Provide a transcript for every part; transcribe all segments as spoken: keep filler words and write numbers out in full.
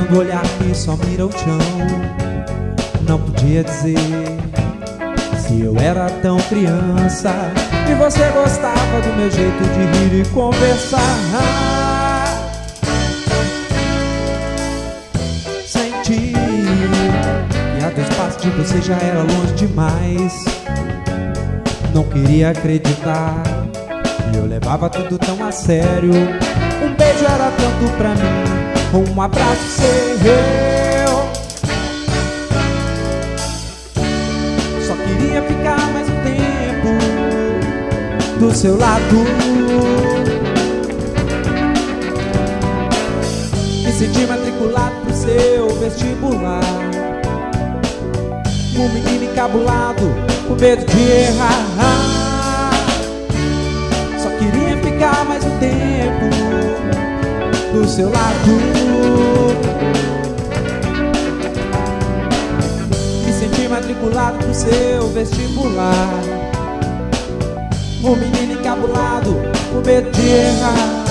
no olhar que só mira o chão. Não podia dizer se eu era tão criança e você gostava do meu jeito de rir e conversar. Senti que a dois passos de você já era longe demais. Não queria acreditar que eu levava tudo tão a sério. Um beijo era tanto pra mim, um abraço seu. Só queria ficar mais um tempo do seu lado. Me senti matriculado pro seu vestibular. Um menino encabulado, com medo de errar. Só queria ficar mais um tempo do seu lado. Me senti matriculado pro seu vestibular. Um menino encabulado, com medo de errar.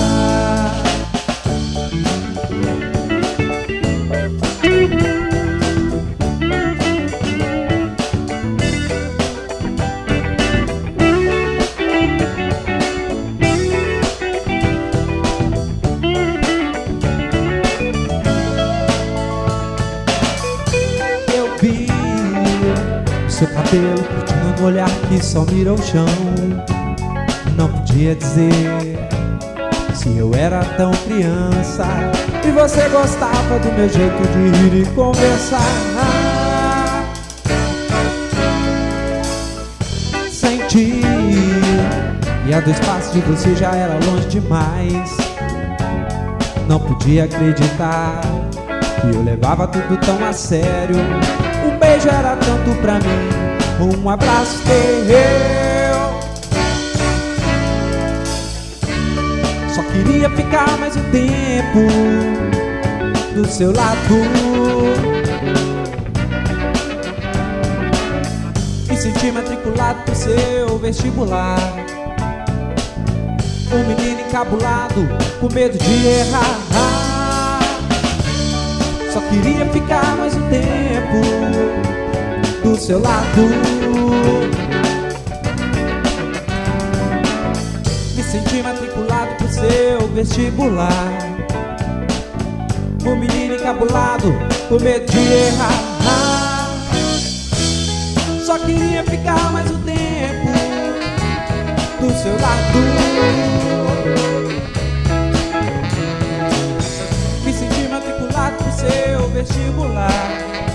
Seu cabelo curtindo no olhar que só mira o chão. Não podia dizer se eu era tão criança e você gostava do meu jeito de rir e conversar. Senti e a dois passos de você já era longe demais. Não podia acreditar que eu levava tudo tão a sério. Um beijo era tanto pra mim, um abraço teu. Só queria ficar mais um tempo do seu lado. Me senti matriculado pro seu vestibular. Um menino encabulado, com medo de errar. Só queria ficar mais um tempo do seu lado. Me senti matriculado pro seu vestibular. Um menino encabulado, com medo de errar. Só queria ficar mais um tempo do seu lado. Me senti matriculado pro seu vestibular.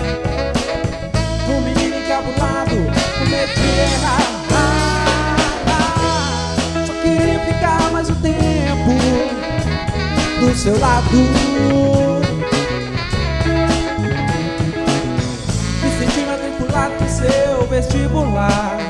Um menino encabulado, com medo de errar. Só queria ficar mais um tempo do seu lado. Me senti matriculado pro seu vestibular.